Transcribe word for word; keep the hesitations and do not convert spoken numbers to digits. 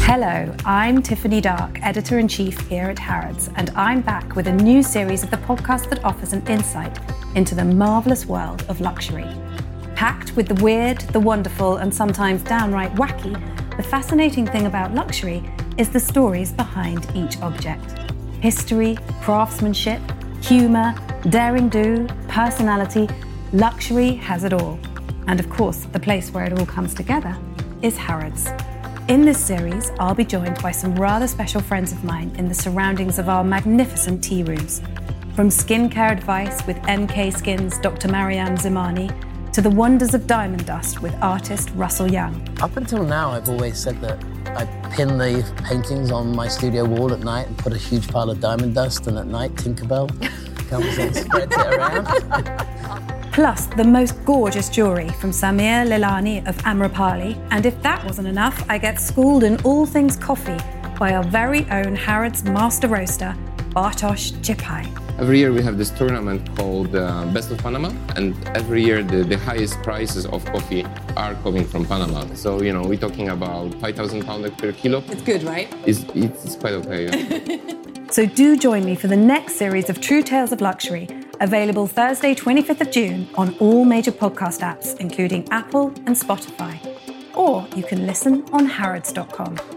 Hello, I'm Tiffany Dark, Editor-in-Chief here at Harrods, and I'm back with a new series of the podcast that offers an insight into the marvellous world of luxury. Packed with the weird, the wonderful, and sometimes downright wacky, the fascinating thing about luxury is the stories behind each object. History, craftsmanship, humour, daring-do, personality, luxury has it all. And of course, the place where it all comes together is Harrods. In this series, I'll be joined by some rather special friends of mine in the surroundings of our magnificent tea rooms. From skincare advice with M K Skin's Doctor Marianne Zimani to the wonders of diamond dust with artist Russell Young. Up until now, I've always said that I pin the paintings on my studio wall at night and put a huge pile of diamond dust, and at night Tinkerbell comes and spreads it around. Plus the most gorgeous jewellery from Samir Lilani of Amrapali. And if that wasn't enough, I get schooled in all things coffee by our very own Harrods master roaster, Bartosz Chipai. Every year we have this tournament called uh, Best of Panama, and every year the, the highest prices of coffee are coming from Panama. So, you know, we're talking about five thousand pounds per kilo. It's good, right? It's, it's quite okay, yeah. So do join me for the next series of True Tales of Luxury, available Thursday, twenty-fifth of June on all major podcast apps, including Apple and Spotify. Or you can listen on harrods dot com.